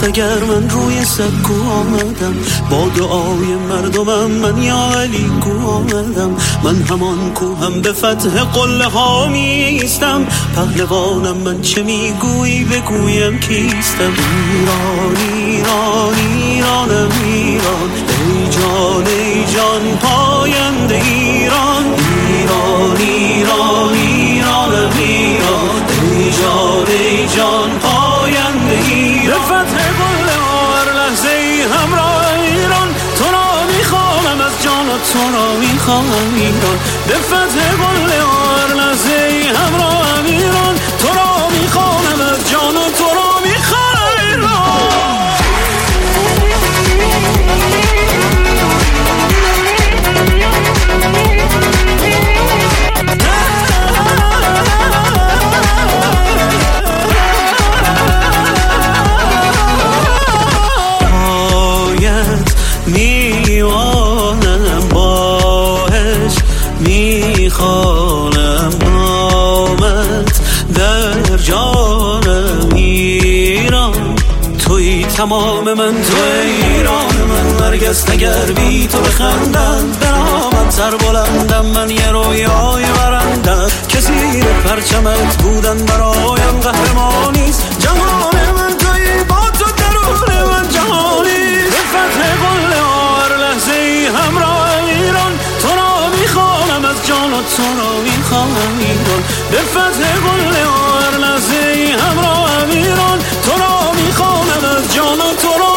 است اگر من روی سکو آمدم، با دعای مردمم من یا علی گو آمدم. من همان کوهم به فتح قله ها میستم، پهلوانم من چه میگویی بگویم کیستم. ایران ایران ایرانم ایران، ای جان ای جان پاینده ایران. ایران ایران ایرانم ایران، ای جان ای جان پاینده ایران. به فتح قله هر لحظه ای همراه ایران، تو را میخوانم از جان و تو را میخوانم ایران. به فتح قله هر لحظه ای همراه ایران، تو را میخوانم از جان و تو را میخوانم ایران. میوانم باش میخوانم نامت در جانم ایران. توی تمام من، توی ایران من، مرگست اگر بی تو بخندم. برامت سر بلندم من، یه رویای برندم که زیر پرچمت بودن برایم قهرمانیست. جهان من توی، با تو درون من جهانی. به فتح قله هر لحظه ای همراه ایران، تو را میخوانم از جان و تو را میخوانم ایران. به فتح قله هر لحظه ای همراه ایران، تو را میخوانم از جان و تو را